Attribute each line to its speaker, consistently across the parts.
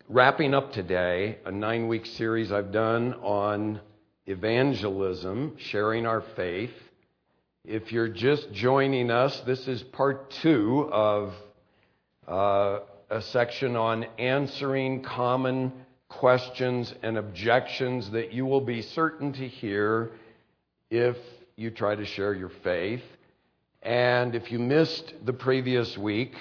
Speaker 1: wrapping up today a 9-week series I've done on evangelism, sharing our faith. If you're just joining us, this is part 2 of a section on answering common questions and objections that you will be certain to hear if you try to share your faith. And if you missed the previous week,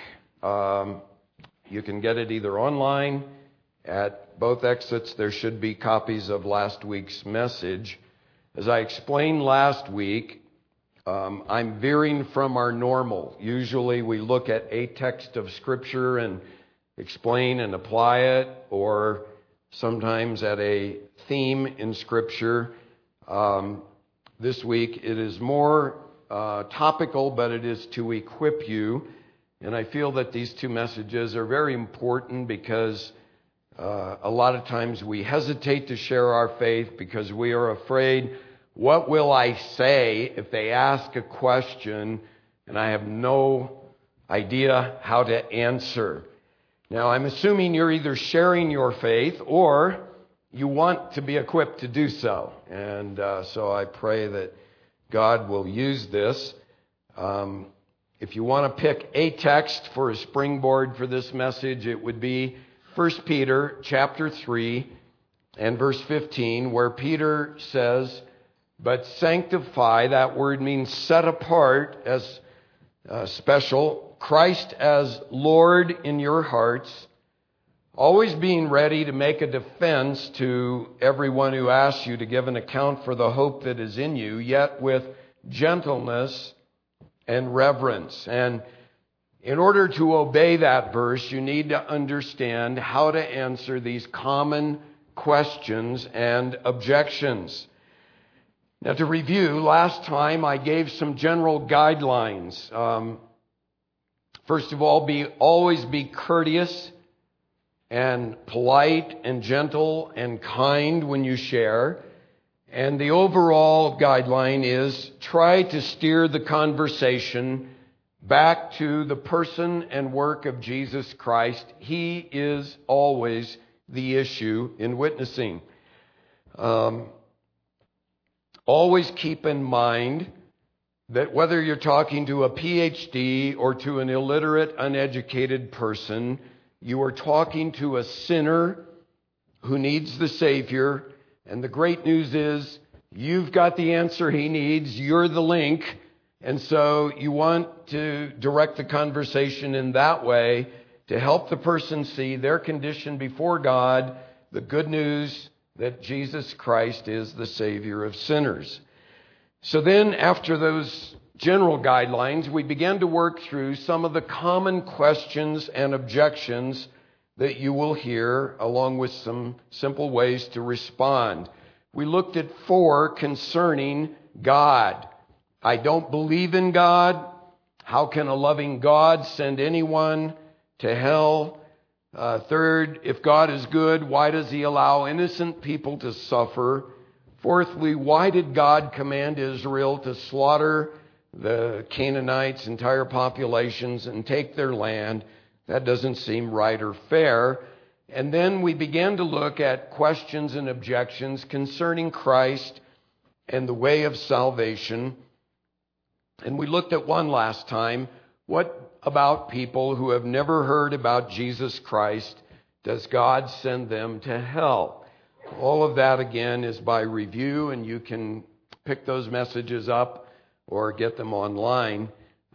Speaker 1: you can get it either online. At both exits, there should be copies of last week's message. As I explained last week, I'm veering from our normal. Usually we look at a text of Scripture and explain and apply it, or sometimes at a theme in Scripture. This week it is more topical, but it is to equip you. And I feel that these two messages are very important because a lot of times we hesitate to share our faith because we are afraid, what will I say if they ask a question and I have no idea how to answer? Now, I'm assuming you're either sharing your faith or you want to be equipped to do so. And so I pray that God will use this. If you want to pick a text for a springboard for this message, it would be 1 Peter chapter 3 and verse 15, where Peter says, "But sanctify," that word means set apart as special, "Christ as Lord in your hearts, always being ready to make a defense to everyone who asks you to give an account for the hope that is in you, yet with gentleness and reverence." And in order to obey that verse, you need to understand how to answer these common questions and objections. Now, to review, last time I gave some general guidelines. First of all, always be courteous and polite and gentle and kind when you share. And the overall guideline is try to steer the conversation back to the person and work of Jesus Christ. He is always the issue in witnessing. Always keep in mind that whether you're talking to a PhD or to an illiterate, uneducated person, you are talking to a sinner who needs the Savior. And the great news is you've got the answer he needs. You're the link. And so you want to direct the conversation in that way to help the person see their condition before God, the good news that Jesus Christ is the Savior of sinners. So then, after those general guidelines, we began to work through some of the common questions and objections that you will hear, along with some simple ways to respond. We looked at 4 concerning God. I don't believe in God. How can a loving God send anyone to hell? Third, if God is good, why does he allow innocent people to suffer? Fourthly, why did God command Israel to slaughter the Canaanites' entire populations and take their land? That doesn't seem right or fair. And then we began to look at questions and objections concerning Christ and the way of salvation. And we looked at one last time. What about people who have never heard about Jesus Christ? Does God send them to hell? All of that, again, is by review, and you can pick those messages up or get them online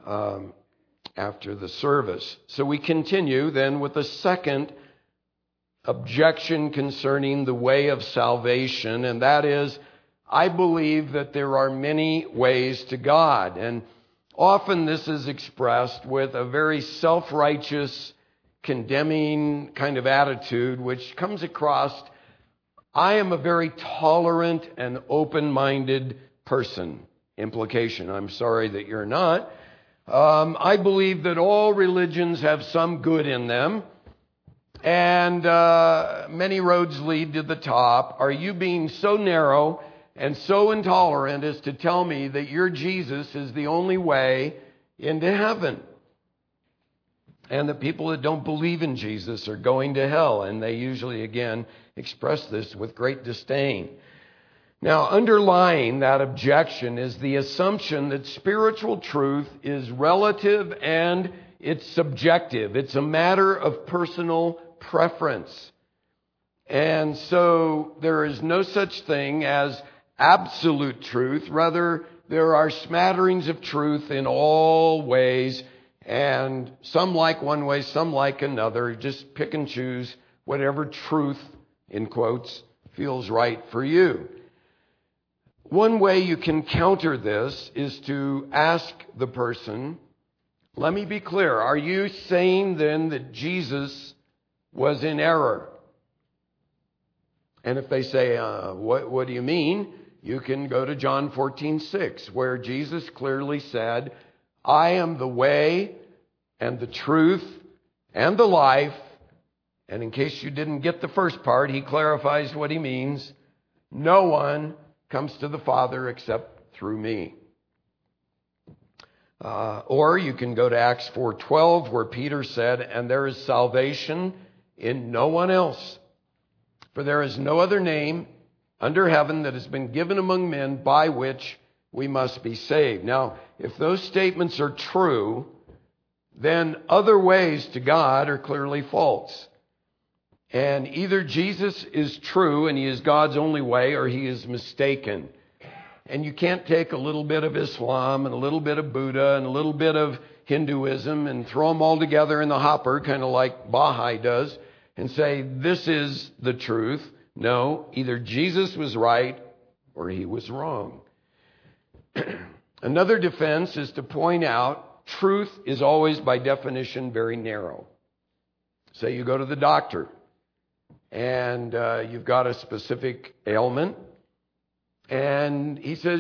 Speaker 1: after the service. So we continue then with the second objection concerning the way of salvation, and that is, I believe that there are many ways to God. And often this is expressed with a very self-righteous, condemning kind of attitude, which comes across, I am a very tolerant and open-minded person. Implication, I'm sorry that you're not. I believe that all religions have some good in them, and many roads lead to the top. Are you being so narrow and so intolerant as to tell me that your Jesus is the only way into heaven? and that people that don't believe in Jesus are going to hell. And they usually, again, express this with great disdain. Now, underlying that objection is the assumption that spiritual truth is relative and it's subjective. It's a matter of personal preference. And so there is no such thing as absolute truth. Rather, there are smatterings of truth in all ways, and some like one way, some like another. Just pick and choose whatever truth, in quotes, feels right for you. One way you can counter this is to ask the person, let me be clear, are you saying then that Jesus was in error? And if they say, what do you mean? You can go to John 14:6, where Jesus clearly said, I am the way and the truth and the life. And in case you didn't get the first part, he clarifies what he means. No one comes to the Father except through me. Or you can go to Acts 4:12, where Peter said, and there is salvation in no one else. For there is no other name under heaven that has been given among men by which we must be saved. Now, if those statements are true, then other ways to God are clearly false. And either Jesus is true and he is God's only way, or he is mistaken. And you can't take a little bit of Islam and a little bit of Buddha and a little bit of Hinduism and throw them all together in the hopper, kind of like Baha'i does, and say, this is the truth. No, either Jesus was right or he was wrong. Another defense is to point out truth is always by definition very narrow. Say you go to the doctor and you've got a specific ailment, and he says,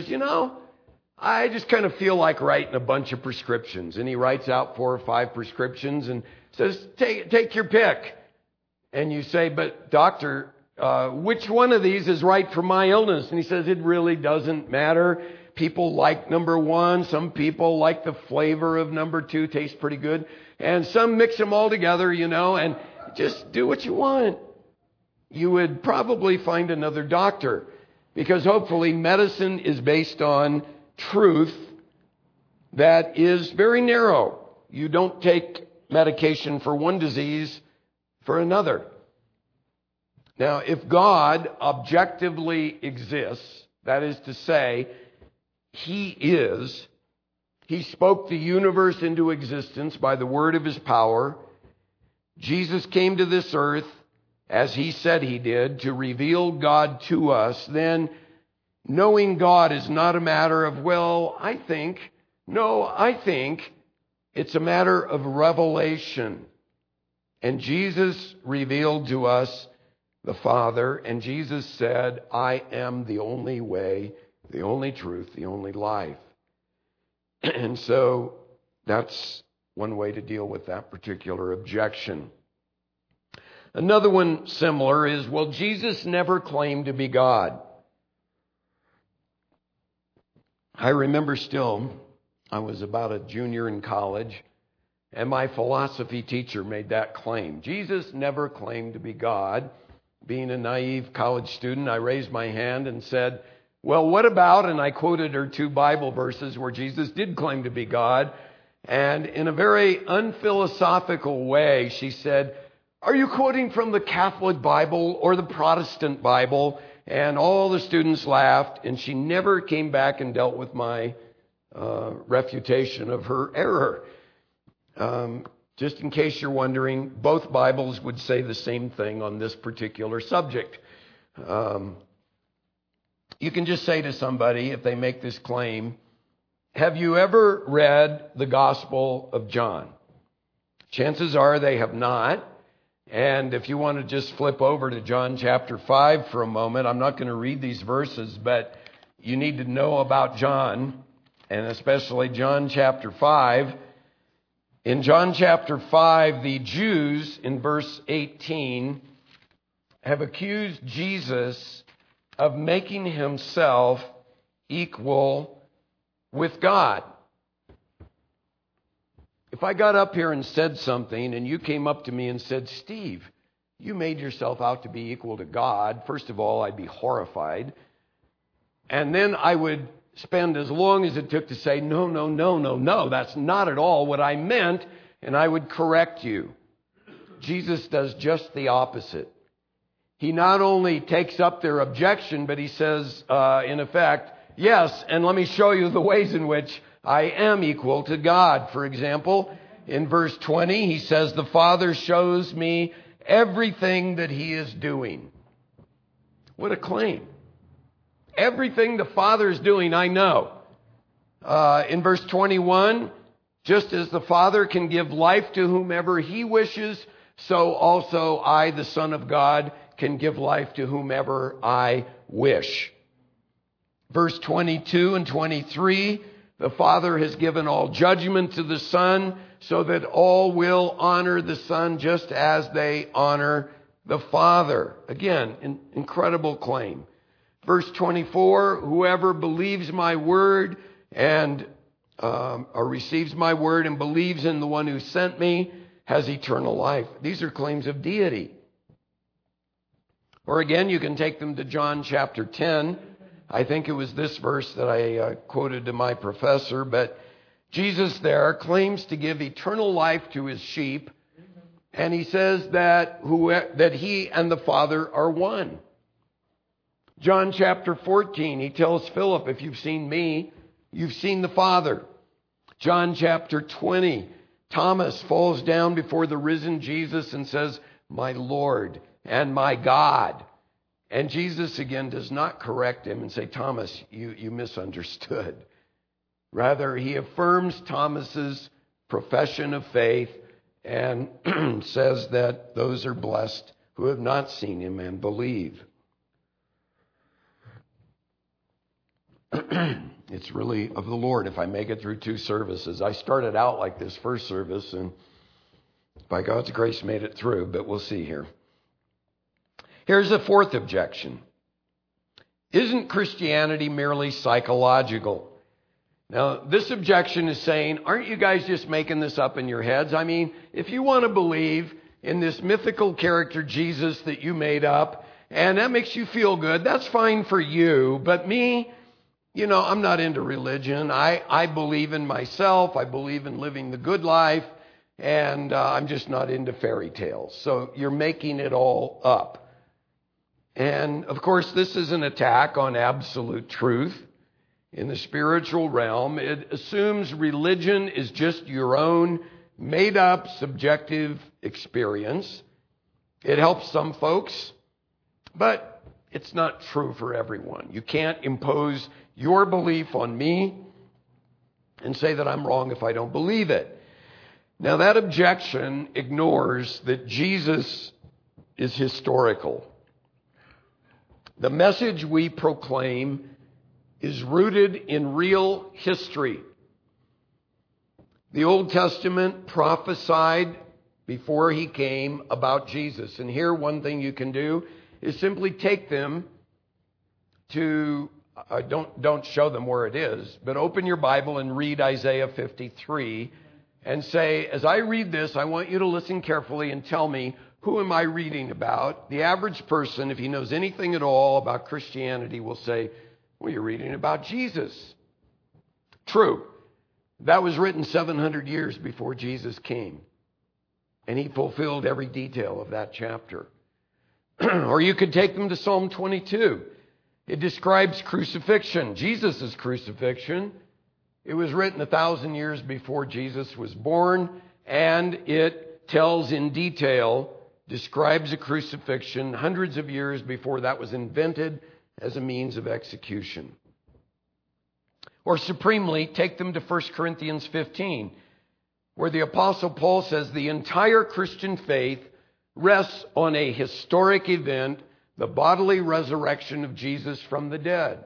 Speaker 1: I just kind of feel like writing a bunch of prescriptions. And he writes out 4 or 5 prescriptions and says, take your pick. And you say, but doctor, which one of these is right for my illness? And he says, it really doesn't matter. People like number 1. Some people like the flavor of number 2. Tastes pretty good. And some mix them all together, and just do what you want. You would probably find another doctor, because hopefully medicine is based on truth that is very narrow. You don't take medication for one disease for another. Now, if God objectively exists, that is to say, He spoke the universe into existence by the word of His power. Jesus came to this earth, as He said He did, to reveal God to us. Then knowing God is not a matter of, I think. No, I think it's a matter of revelation. And Jesus revealed to us the Father, and Jesus said, I am the only way, the only truth, the only life. And so that's one way to deal with that particular objection. Another one similar is, Jesus never claimed to be God. I remember still, I was about a junior in college, and my philosophy teacher made that claim. Jesus never claimed to be God. Being a naive college student, I raised my hand and said, what about, and I quoted her 2 Bible verses where Jesus did claim to be God. And in a very unphilosophical way, she said, are you quoting from the Catholic Bible or the Protestant Bible? And all the students laughed, and she never came back and dealt with my refutation of her error. Just in case you're wondering, both Bibles would say the same thing on this particular subject. You can just say to somebody, if they make this claim, have you ever read the Gospel of John? Chances are they have not. And if you want to just flip over to John chapter 5 for a moment, I'm not going to read these verses, but you need to know about John, and especially John chapter 5. In John chapter 5, the Jews, in verse 18, have accused Jesus of making himself equal with God. If I got up here and said something and you came up to me and said, Steve, you made yourself out to be equal to God, first of all, I'd be horrified. And then I would spend as long as it took to say, no, that's not at all what I meant, and I would correct you. Jesus does just the opposite. He not only takes up their objection, but he says, in effect, yes, and let me show you the ways in which I am equal to God. For example, in verse 20, he says, the Father shows me everything that he is doing. What a claim. Everything the Father is doing, I know. In verse 21, just as the Father can give life to whomever he wishes, so also I, the Son of God, can give life to whomever I wish. Verse 22 and 23, the Father has given all judgment to the Son, so that all will honor the Son just as they honor the Father. Again, an incredible claim. Verse 24, whoever believes my word and or receives my word and believes in the one who sent me has eternal life. These are claims of deity. Or again, you can take them to John chapter 10. I think it was this verse that I quoted to my professor, but Jesus there claims to give eternal life to his sheep, and he says that he and the Father are one. John chapter 14, he tells Philip, if you've seen me, you've seen the Father. John chapter 20, Thomas falls down before the risen Jesus and says, my Lord and my God. And Jesus again does not correct him and say, Thomas, you misunderstood. Rather, he affirms Thomas's profession of faith and says that those are blessed who have not seen him and believe. It's really of the Lord if I make it through two services. I started out like this first service and by God's grace made it through, but we'll see here. Here's a fourth objection. Isn't Christianity merely psychological? Now, this objection is saying, aren't you guys just making this up in your heads? I mean, if you want to believe in this mythical character Jesus that you made up, and that makes you feel good, that's fine for you. But me, I'm not into religion. I believe in myself. I believe in living the good life. And I'm just not into fairy tales. So you're making it all up. And, of course, this is an attack on absolute truth. In the spiritual realm, it assumes religion is just your own made-up subjective experience. It helps some folks, but it's not true for everyone. You can't impose your belief on me and say that I'm wrong if I don't believe it. Now, that objection ignores that Jesus is historical. The message we proclaim is rooted in real history. The Old Testament prophesied before he came about Jesus. And here, one thing you can do is simply take them to, don't show them where it is, but open your Bible and read Isaiah 53 and say, as I read this, I want you to listen carefully and tell me, who am I reading about? The average person, if he knows anything at all about Christianity, will say, well, you're reading about Jesus. True. That was written 700 years before Jesus came. And he fulfilled every detail of that chapter. Or you could take them to Psalm 22. It describes crucifixion, Jesus' crucifixion. It was written 1,000 years before Jesus was born, and it tells in detail, describes a crucifixion hundreds of years before that was invented as a means of execution. Or supremely, take them to 1 Corinthians 15, where the Apostle Paul says the entire Christian faith rests on a historic event, the bodily resurrection of Jesus from the dead.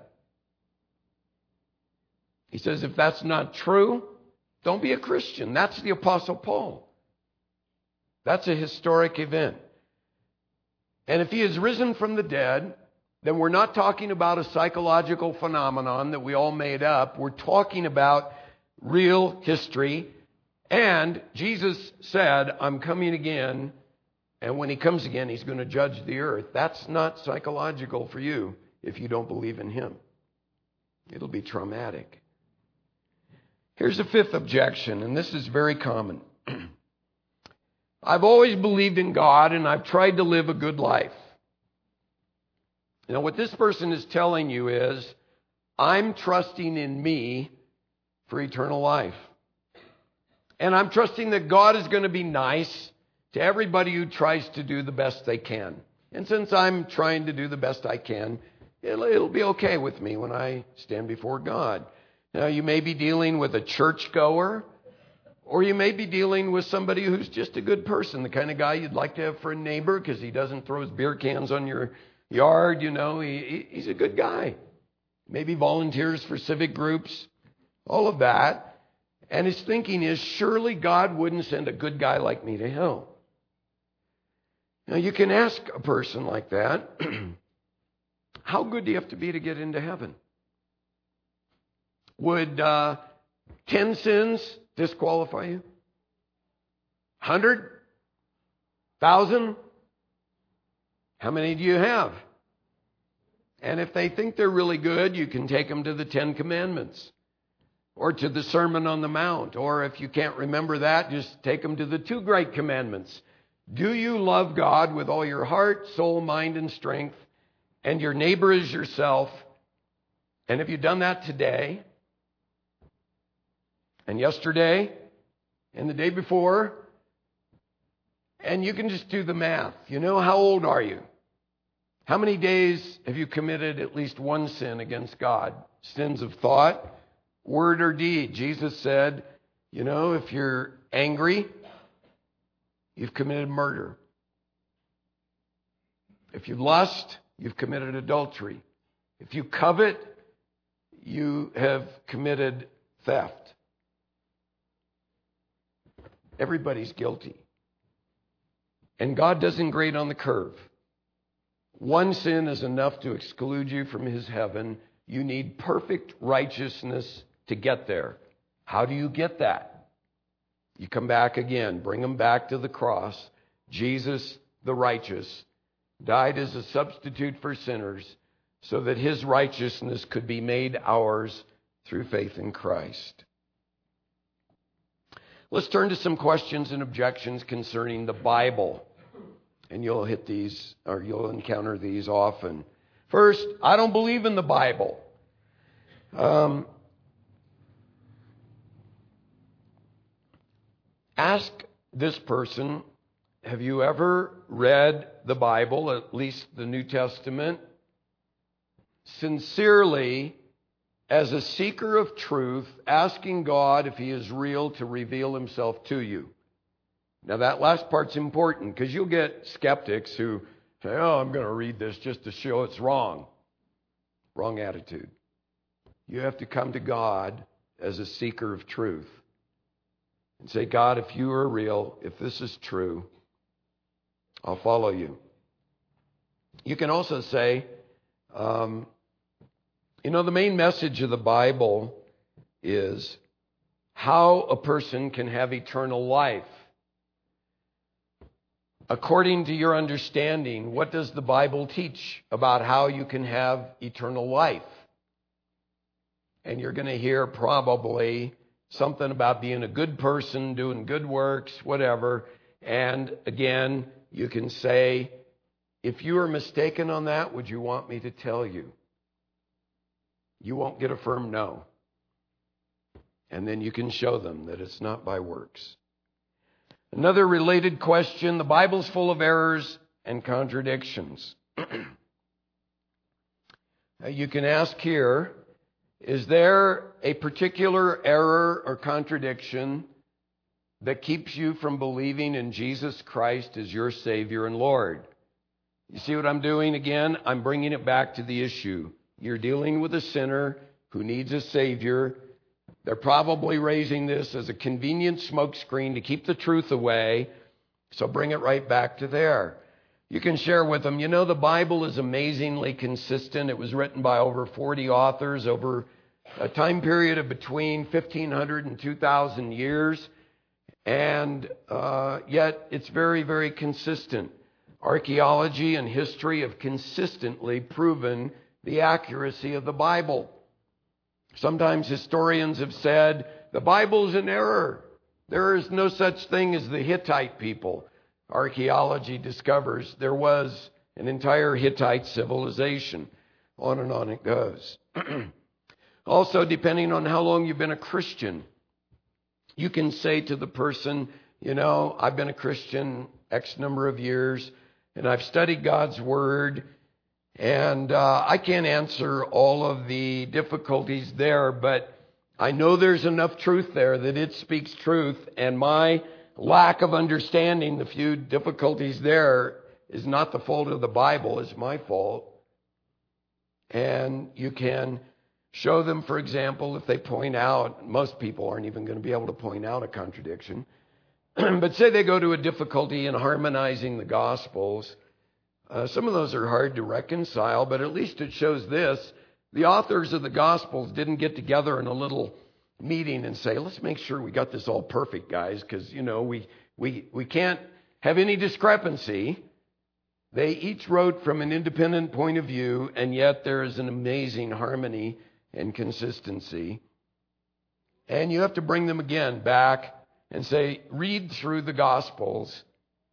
Speaker 1: He says if that's not true, don't be a Christian. That's the Apostle Paul. That's a historic event. And if he has risen from the dead, then we're not talking about a psychological phenomenon that we all made up. We're talking about real history. And Jesus said, I'm coming again. And when he comes again, he's going to judge the earth. That's not psychological for you if you don't believe in him. It'll be traumatic. Here's a fifth objection, and this is very common. I've always believed in God, and I've tried to live a good life. Now, what this person is telling you is, I'm trusting in me for eternal life. And I'm trusting that God is going to be nice to everybody who tries to do the best they can. And since I'm trying to do the best I can, it'll be okay with me when I stand before God. Now, you may be dealing with a churchgoer, or you may be dealing with somebody who's just a good person, the kind of guy you'd like to have for a neighbor because he doesn't throw his beer cans on your yard, he's a good guy. Maybe volunteers for civic groups, all of that. And his thinking is, surely God wouldn't send a good guy like me to hell. Now, you can ask a person like that, how good do you have to be to get into heaven? Would 10 sins disqualify you? 100? 1,000? How many do you have? And if they think they're really good, you can take them to the 10 Commandments or to the Sermon on the Mount. Or if you can't remember that, just take them to the 2 Great Commandments. Do you love God with all your heart, soul, mind, and strength, and your neighbor as yourself? And have you done that today, and yesterday, and the day before? And you can just do the math. How old are you? How many days have you committed at least one sin against God? Sins of thought, word, or deed. Jesus said, if you're angry, you've committed murder. If you lust, you've committed adultery. If you covet, you have committed theft. Everybody's guilty. And God doesn't grade on the curve. One sin is enough to exclude you from his heaven. You need perfect righteousness to get there. How do you get that? You come back again. Bring them back to the cross. Jesus, the righteous, died as a substitute for sinners so that his righteousness could be made ours through faith in Christ. Let's turn to some questions and objections concerning the Bible. And you'll hit these, or you'll encounter these often. First, I don't believe in the Bible. Ask this person, have you ever read the Bible, at least the New Testament, sincerely as a seeker of truth, asking God if he is real to reveal himself to you? Now, that last part's important because you'll get skeptics who say, I'm going to read this just to show it's wrong. Wrong attitude. You have to come to God as a seeker of truth and say, God, if you are real, if this is true, I'll follow you. You can also say, the main message of the Bible is how a person can have eternal life. According to your understanding, what does the Bible teach about how you can have eternal life? And you're going to hear probably something about being a good person, doing good works, whatever. And again, you can say, if you are mistaken on that, would you want me to tell you? You won't get a firm no. And then you can show them that it's not by works. Another related question, the Bible's full of errors and contradictions. You can ask here, is there a particular error or contradiction that keeps you from believing in Jesus Christ as your Savior and Lord? You see what I'm doing again? I'm bringing it back to the issue. You're dealing with a sinner who needs a Savior. They're probably raising this as a convenient smokescreen to keep the truth away. So bring it right back to there. You can share with them, the Bible is amazingly consistent. It was written by over 40 authors over a time period of between 1,500 and 2,000 years. And yet it's very, very consistent. Archaeology and history have consistently proven the accuracy of the Bible. Sometimes historians have said, the Bible's in error. There is no such thing as the Hittite people. Archaeology discovers there was an entire Hittite civilization. On and on it goes. Also, depending on how long you've been a Christian, you can say to the person, you know, I've been a Christian X number of years, and I've studied God's Word, and I can't answer all of the difficulties there, but I know there's enough truth there that it speaks truth, and my lack of understanding the few difficulties there is not the fault of the Bible, it's my fault. And you can show them, for example, if they point out, most people aren't even going to be able to point out a contradiction, but say they go to a difficulty in harmonizing the Gospels. Some of those are hard to reconcile, but at least it shows this. The authors of the Gospels didn't get together in a little meeting and say, let's make sure we got this all perfect, guys, because, you know, we can't have any discrepancy. They each wrote from an independent point of view, and yet there is an amazing harmony and consistency. And you have to bring them again back and say, read through the Gospels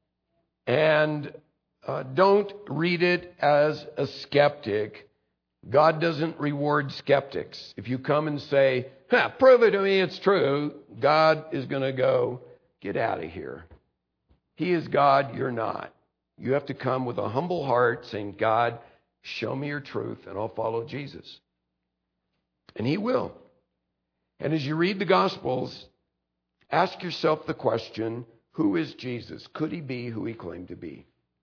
Speaker 1: and don't read it as a skeptic. God doesn't reward skeptics. If you come and say, prove it to me it's true, God is going to go, get out of here. He is God, you're not. You have to come with a humble heart saying, God, show me your truth and I'll follow Jesus. And He will. And as you read the Gospels, ask yourself the question, who is Jesus? Could He be who He claimed to be?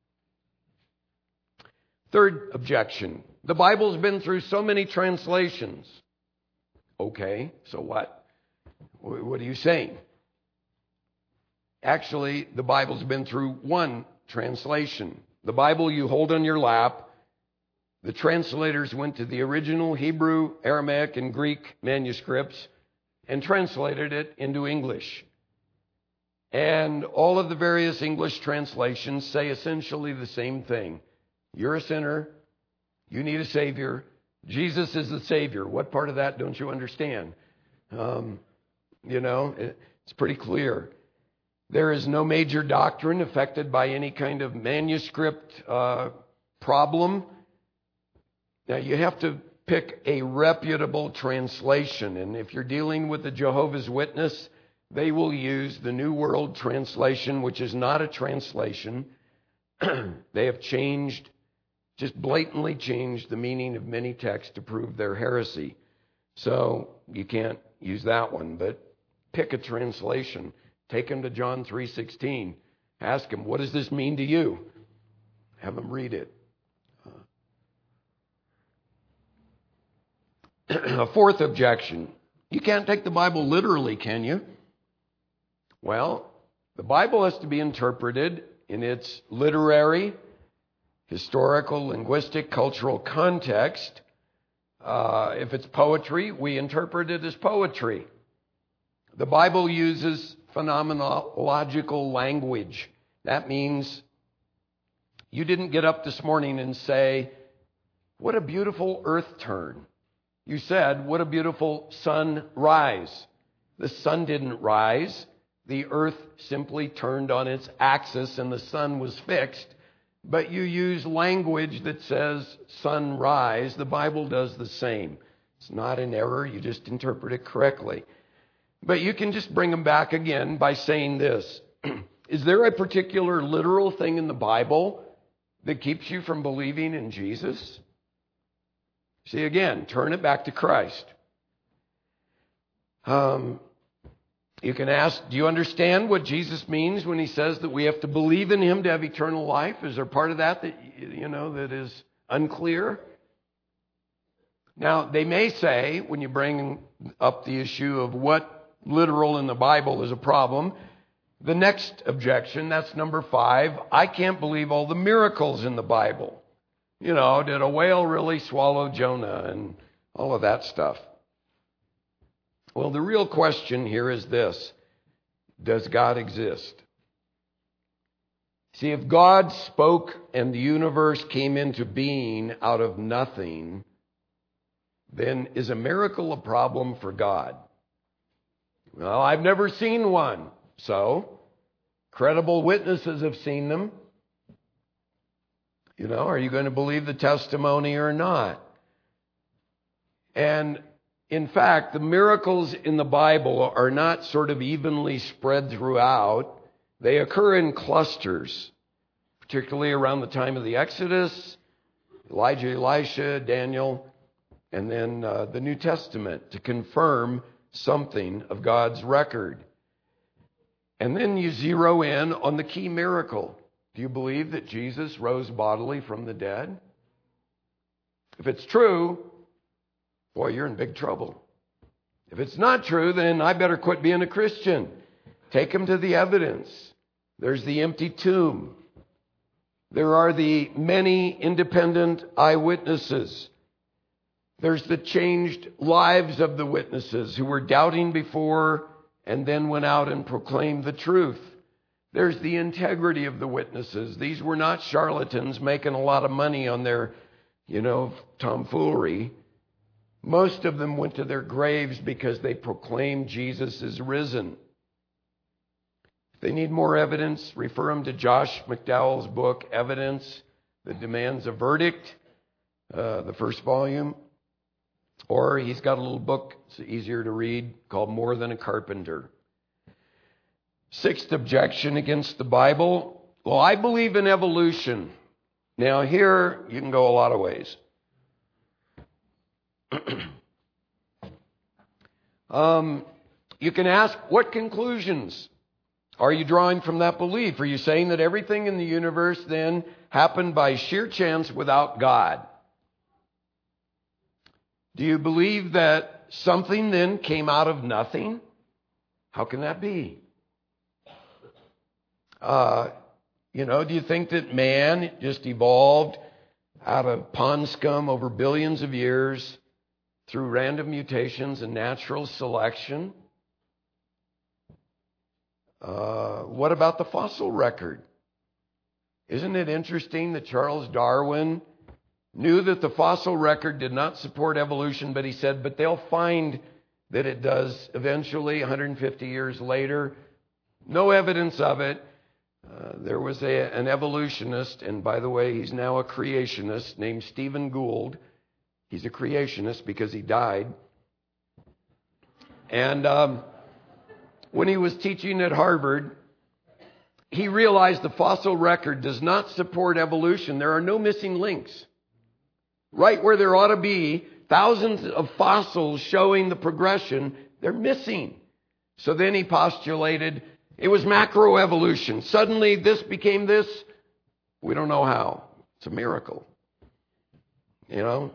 Speaker 1: Third objection, the Bible's been through so many translations. Okay, so what? What are you saying? Actually, the Bible's been through one translation. The Bible you hold on your lap, the translators went to the original Hebrew, Aramaic, and Greek manuscripts and translated it into English. And all of the various English translations say essentially the same thing. You're a sinner. You need a Savior. Jesus is the Savior. What part of that don't you understand? It's pretty clear. There is no major doctrine affected by any kind of manuscript problem. Now, you have to pick a reputable translation. And if you're dealing with the Jehovah's Witness, they will use the New World Translation, which is not a translation. They have changed, just blatantly changed the meaning of many texts to prove their heresy. So you can't use that one, but pick a translation. Take them to John 3:16. Ask them, what does this mean to you? Have them read it. A fourth objection. You can't take the Bible literally, can you? Well, the Bible has to be interpreted in its literary, historical, linguistic, cultural context. If it's poetry, we interpret it as poetry. The Bible uses phenomenological language. That means you didn't get up this morning and say, what a beautiful earth turn. You said, what a beautiful sunrise. The sun didn't rise. The earth simply turned on its axis and the sun was fixed. But you use language that says sunrise. The Bible does the same. It's not an error. You just interpret it correctly. But you can just bring them back again by saying this. Is there a particular literal thing in the Bible that keeps you from believing in Jesus? See, again, turn it back to Christ. You can ask, do you understand what Jesus means when He says that we have to believe in Him to have eternal life? Is there part of that that is unclear? Now, they may say, when you bring up the issue of what literal in the Bible is a problem, the next objection, that's number 5, I can't believe all the miracles in the Bible. Did a whale really swallow Jonah and all of that stuff? Well, the real question here is this. Does God exist? See, if God spoke and the universe came into being out of nothing, then is a miracle a problem for God? Well, I've never seen one. So, credible witnesses have seen them. Are you going to believe the testimony or not? And in fact, the miracles in the Bible are not sort of evenly spread throughout. They occur in clusters, particularly around the time of the Exodus, Elijah, Elisha, Daniel, and then the New Testament to confirm something of God's record. And then you zero in on the key miracle. Do you believe that Jesus rose bodily from the dead? If it's true, boy, you're in big trouble. If it's not true, then I better quit being a Christian. Take them to the evidence. There's the empty tomb. There are the many independent eyewitnesses. There's the changed lives of the witnesses who were doubting before and then went out and proclaimed the truth. There's the integrity of the witnesses. These were not charlatans making a lot of money on their, tomfoolery. Most of them went to their graves because they proclaimed Jesus is risen. If they need more evidence, refer them to Josh McDowell's book, Evidence That Demands a Verdict, the first volume. Or he's got a little book, it's easier to read, called More Than a Carpenter. Sixth objection against the Bible. Well, I believe in evolution. Now here, you can go a lot of ways. You can ask, what conclusions are you drawing from that belief? Are you saying that everything in the universe then happened by sheer chance without God? Do you believe that something then came out of nothing? How can that be? Do you think that man just evolved out of pond scum over billions of years through random mutations and natural selection? What about the fossil record? Isn't it interesting that Charles Darwin knew that the fossil record did not support evolution, but he said, but they'll find that it does eventually, 150 years later. No evidence of it. There was an evolutionist, and by the way, he's now a creationist, named Stephen Gould. He's a creationist because he died. And when he was teaching at Harvard, he realized the fossil record does not support evolution. There are no missing links. Right where there ought to be thousands of fossils showing the progression, they're missing. So then he postulated it was macroevolution. Suddenly this became this. We don't know how. It's a miracle. Do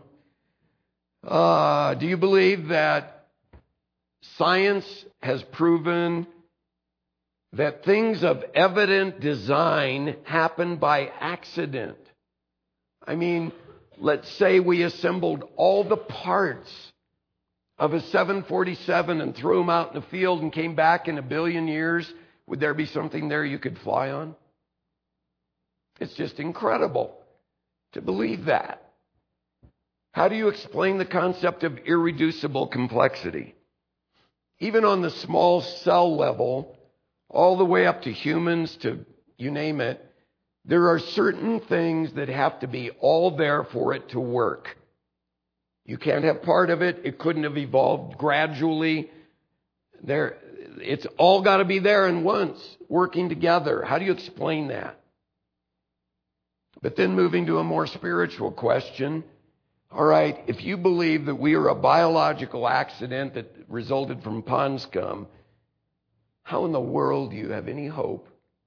Speaker 1: you believe that science has proven that things of evident design happen by accident? I mean, let's say we assembled all the parts of a 747 and threw them out in the field and came back in 1 billion years. Would there be something there you could fly on? It's just incredible to believe that. How do you explain the concept of irreducible complexity? Even on the small cell level, all the way up to humans, to you name it, there are certain things that have to be all there for it to work. You can't have part of it. It couldn't have evolved gradually. It's all got to be there and once, working together. How do you explain that? But then moving to a more spiritual question. All right, if you believe that we are a biological accident that resulted from pond scum, how in the world do you have any hope?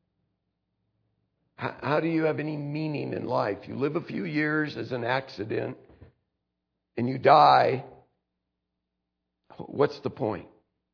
Speaker 1: How do you have any meaning in life? You live a few years as an accident and you die. What's the point?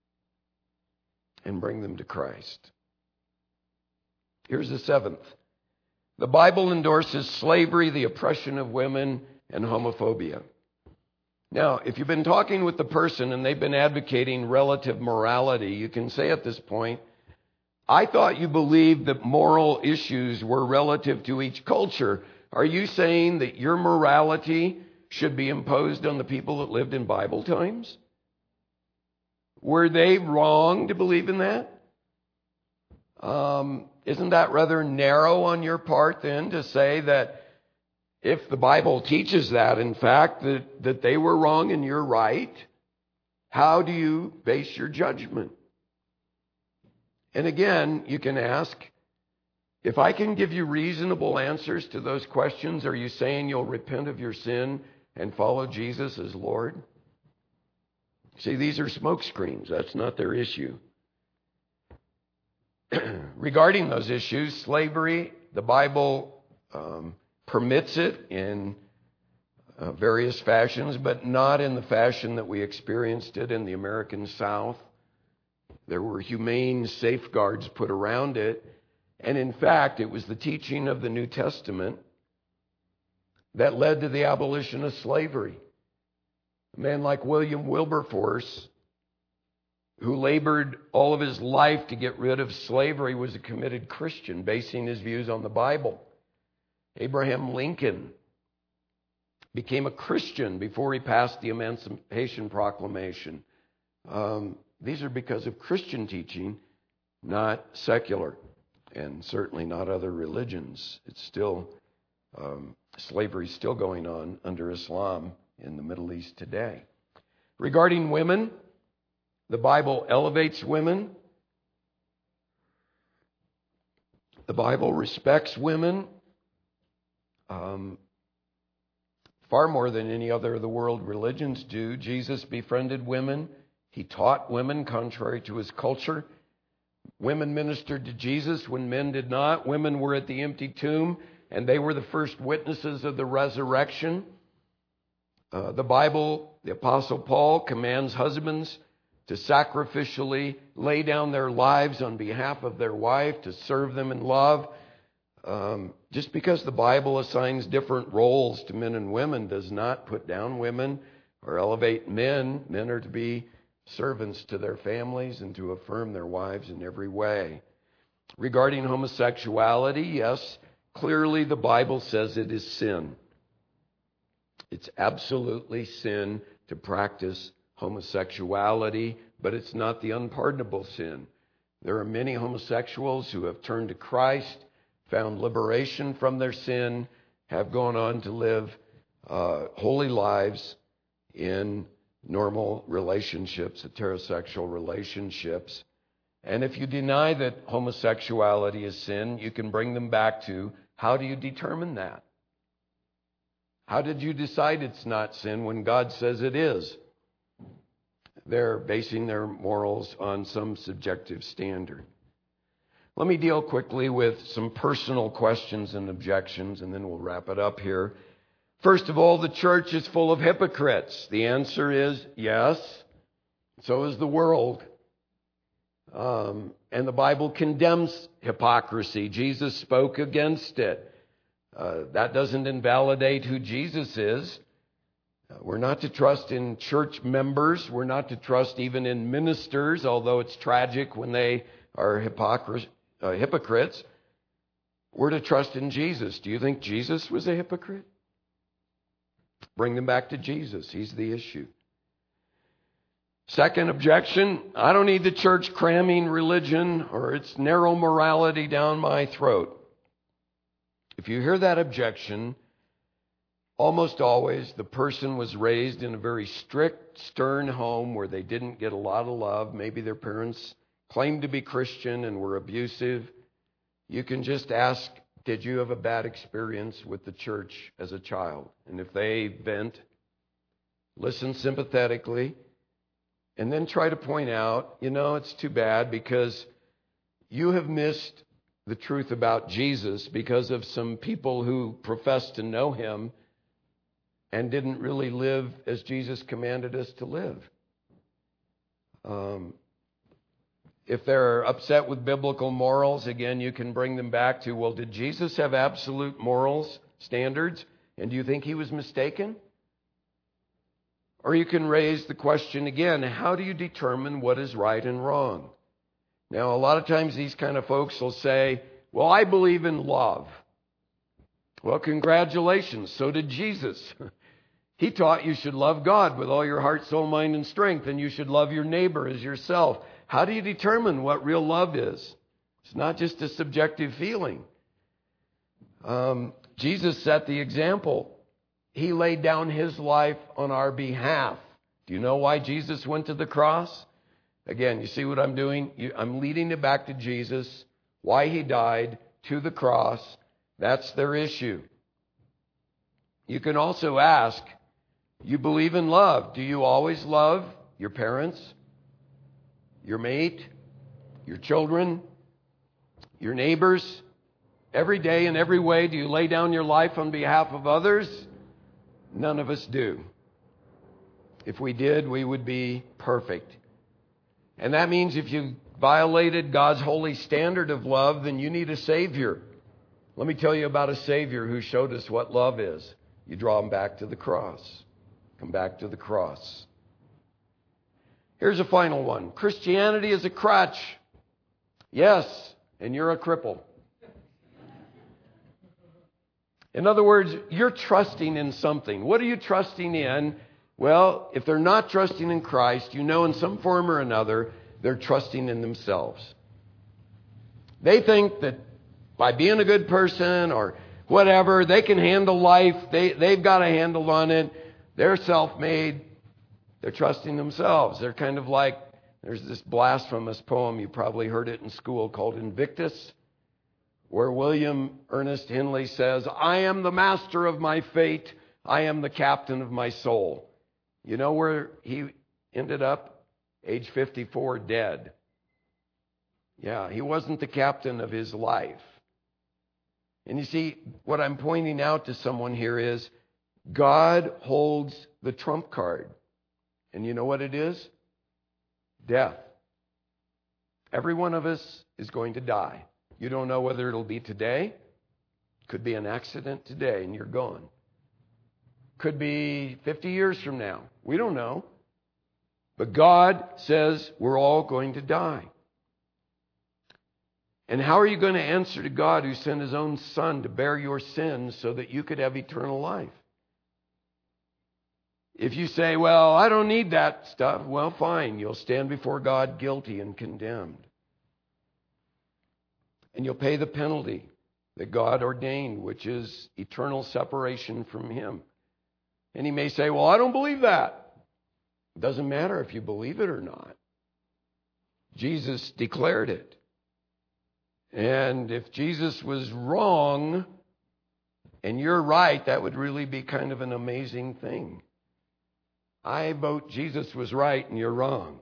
Speaker 1: And bring them to Christ. Here's the seventh. The Bible endorses slavery, the oppression of women, and homophobia. Now, if you've been talking with the person and they've been advocating relative morality, you can say at this point, I thought you believed that moral issues were relative to each culture. Are you saying that your morality should be imposed on the people that lived in Bible times? Were they wrong to believe in that? Isn't that rather narrow on your part then to say that if the Bible teaches that, in fact, that they were wrong and you're right, how do you base your judgment? And again, you can ask, if I can give you reasonable answers to those questions, are you saying you'll repent of your sin and follow Jesus as Lord? See, these are smokescreens. That's not their issue. Regarding those issues, slavery, the Bible permits it in various fashions, but not in the fashion that we experienced it in the American South. There were humane safeguards put around it. And in fact, it was the teaching of the New Testament that led to the abolition of slavery. A man like William Wilberforce, who labored all of his life to get rid of slavery, was a committed Christian, basing his views on the Bible. Abraham Lincoln became a Christian before he passed the Emancipation Proclamation. These are because of Christian teaching, not secular, and certainly not other religions. It's still, slavery is still going on under Islam in the Middle East today. Regarding women, the Bible elevates women. The Bible respects women far more than any other of the world religions do. Jesus befriended women. He taught women contrary to his culture. Women ministered to Jesus when men did not. Women were at the empty tomb, and they were the first witnesses of the resurrection. The Bible, the Apostle Paul commands husbands to sacrificially lay down their lives on behalf of their wife, to serve them in love. Just because the Bible assigns different roles to men and women does not put down women or elevate men. Men are to be servants to their families and to affirm their wives in every way. Regarding homosexuality, yes, clearly the Bible says it is sin. It's absolutely sin to practice homosexuality, but it's not the unpardonable sin. There are many homosexuals who have turned to Christ, found liberation from their sin, have gone on to live holy lives in normal relationships, heterosexual relationships. And if you deny that homosexuality is sin, you can bring them back to, how do you determine that? How did you decide it's not sin when God says it is? They're basing their morals on some subjective standard. Let me deal quickly with some personal questions and objections, and then we'll wrap it up here. First of all, the church is full of hypocrites. The answer is yes. So is the world. And the Bible condemns hypocrisy. Jesus spoke against it. That doesn't invalidate who Jesus is. We're not to trust in church members. We're not to trust even in ministers, although it's tragic when they are hypocrites. We're to trust in Jesus. Do you think Jesus was a hypocrite? Bring them back to Jesus. He's the issue. Second objection, I don't need the church cramming religion or its narrow morality down my throat. If you hear that objection, almost always the person was raised in a very strict, stern home where they didn't get a lot of love. Maybe their parents claimed to be Christian and were abusive. You can just ask, did you have a bad experience with the church as a child? And if they vent, listen sympathetically, and then try to point out, it's too bad because you have missed the truth about Jesus because of some people who profess to know him and didn't really live as Jesus commanded us to live. If they're upset with biblical morals, again, you can bring them back to, well, did Jesus have absolute morals, standards? And do you think he was mistaken? Or you can raise the question again, how do you determine what is right and wrong? Now, a lot of times these kind of folks will say, well, I believe in love. Well, congratulations. So did Jesus. He taught you should love God with all your heart, soul, mind, and strength, and you should love your neighbor as yourself. How do you determine what real love is? It's not just a subjective feeling. Jesus set the example. He laid down his life on our behalf. Do you know why Jesus went to the cross? Again, you see what I'm doing? I'm leading it back to Jesus, why he died, to the cross. That's their issue. You can also ask, you believe in love. Do you always love your parents, your mate, your children, your neighbors? Every day in every way, do you lay down your life on behalf of others? None of us do. If we did, we would be perfect. And that means if you violated God's holy standard of love, then you need a Savior. Let me tell you about a Savior who showed us what love is. You draw him back to the cross. Come back to the cross. Here's a final one. Christianity is a crutch. Yes, and you're a cripple. In other words, you're trusting in something. What are you trusting in? Well, if they're not trusting in Christ, you know in some form or another, they're trusting in themselves. They think that by being a good person or whatever, they can handle life. They've got a handle on it. They're self-made. They're trusting themselves. They're kind of like, there's this blasphemous poem, you probably heard it in school, called Invictus, where William Ernest Henley says, I am the master of my fate. I am the captain of my soul. You know where he ended up? Age 54, dead. Yeah, he wasn't the captain of his life. And you see, what I'm pointing out to someone here is God holds the trump card. And you know what it is? Death. Every one of us is going to die. You don't know whether it'll be today. Could be an accident today and you're gone. Could be 50 years from now. We don't know. But God says we're all going to die. And how are you going to answer to God who sent his own son to bear your sins so that you could have eternal life? If you say, well, I don't need that stuff, well, fine. You'll stand before God guilty and condemned. And you'll pay the penalty that God ordained, which is eternal separation from him. And he may say, well, I don't believe that. It doesn't matter if you believe it or not. Jesus declared it. And if Jesus was wrong and you're right, that would really be kind of an amazing thing. I vote Jesus was right and you're wrong.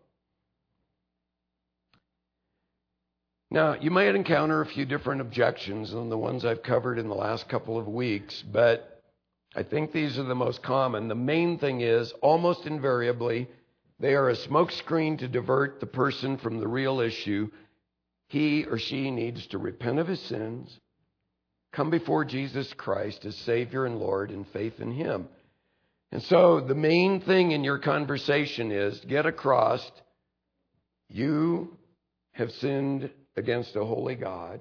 Speaker 1: Now, you might encounter a few different objections than the ones I've covered in the last couple of weeks, but I think these are the most common. The main thing is, almost invariably, they are a smokescreen to divert the person from the real issue. He or she needs to repent of his sins, come before Jesus Christ as Savior and Lord in faith in him. And so the main thing in your conversation is get across, you have sinned against a holy God.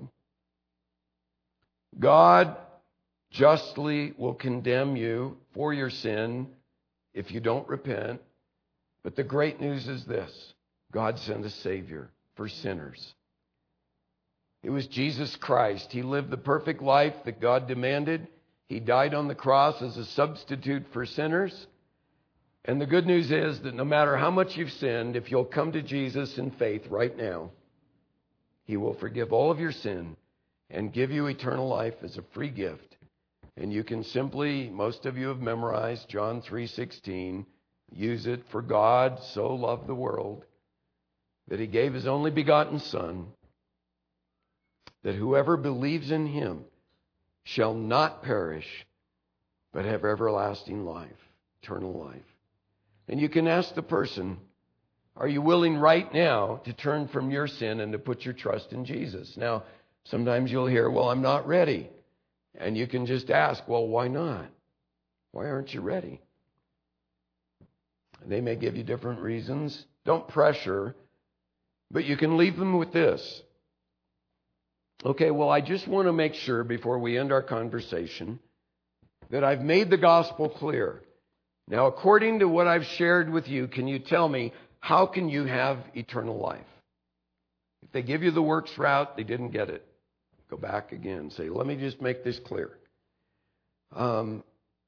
Speaker 1: God justly will condemn you for your sin if you don't repent. But the great news is this: God sent a Savior for sinners. It was Jesus Christ. He lived the perfect life that God demanded. He died on the cross as a substitute for sinners. And the good news is that no matter how much you've sinned, if you'll come to Jesus in faith right now, he will forgive all of your sin and give you eternal life as a free gift. And you can simply, most of you have memorized John 3:16, use it. For God so loved the world that he gave his only begotten Son, that whoever believes in him shall not perish, but have everlasting life, eternal life. And you can ask the person, are you willing right now to turn from your sin and to put your trust in Jesus? Now, sometimes you'll hear, well, I'm not ready. And you can just ask, well, why not? Why aren't you ready? They may give you different reasons. Don't pressure. But you can leave them with this. Okay, well, I just want to make sure before we end our conversation that I've made the gospel clear. Now, according to what I've shared with you, can you tell me, how can you have eternal life? If they give you the works route, they didn't get it. Go back again. Say, let me just make this clear. And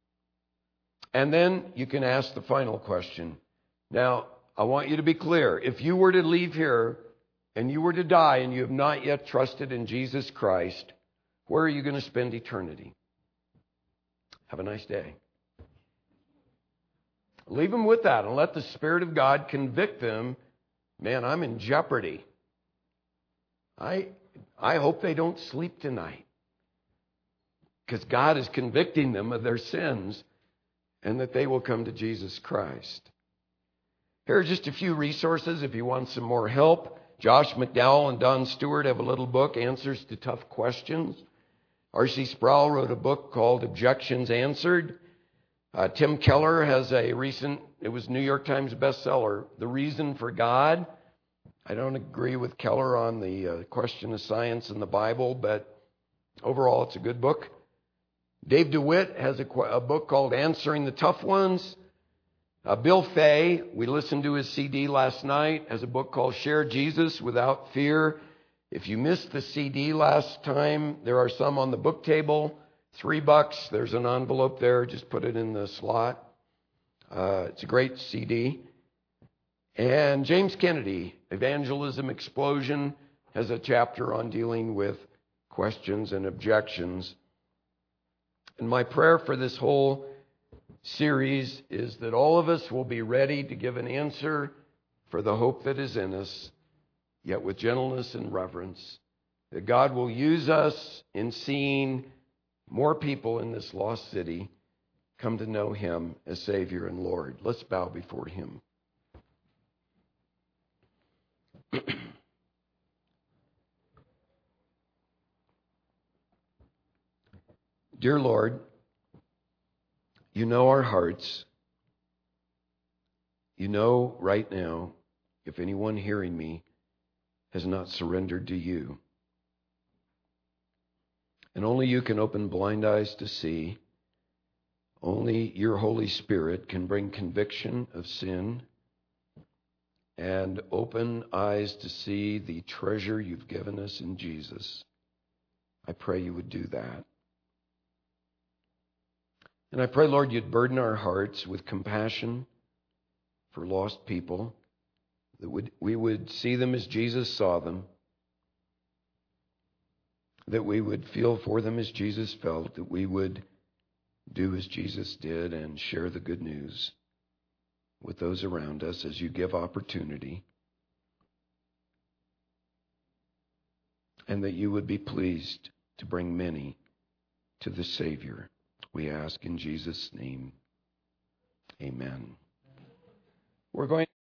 Speaker 1: then you can ask the final question. Now, I want you to be clear. If you were to leave here and you were to die and you have not yet trusted in Jesus Christ, where are you going to spend eternity? Have a nice day. Leave them with that and let the Spirit of God convict them. Man, I'm in jeopardy. I hope they don't sleep tonight, because God is convicting them of their sins and that they will come to Jesus Christ. Here are just a few resources if you want some more help. Josh McDowell and Don Stewart have a little book, Answers to Tough Questions. R.C. Sproul wrote a book called Objections Answered. Tim Keller has a recent, it was New York Times bestseller, The Reason for God. I don't agree with Keller on the question of science in the Bible, but overall it's a good book. Dave DeWitt has a book called Answering the Tough Ones. Bill Fay, we listened to his CD last night, has a book called Share Jesus Without Fear. If you missed the CD last time, there are some on the book table. $3. There's an envelope there. Just put it in the slot. It's a great CD. And James Kennedy, Evangelism Explosion, has a chapter on dealing with questions and objections. And my prayer for this whole series is that all of us will be ready to give an answer for the hope that is in us, yet with gentleness and reverence. That God will use us in seeing more people in this lost city come to know Him as Savior and Lord. Let's bow before Him. Dear Lord, you know our hearts. You know right now if anyone hearing me has not surrendered to you. And only you can open blind eyes to see. Only your Holy Spirit can bring conviction of sin and open eyes to see the treasure you've given us in Jesus. I pray you would do that. And I pray, Lord, you'd burden our hearts with compassion for lost people, that we would see them as Jesus saw them, that we would feel for them as Jesus felt, that we would do as Jesus did and share the good news with those around us as you give opportunity, and that you would be pleased to bring many to the Savior. We ask in Jesus' name, amen. We're going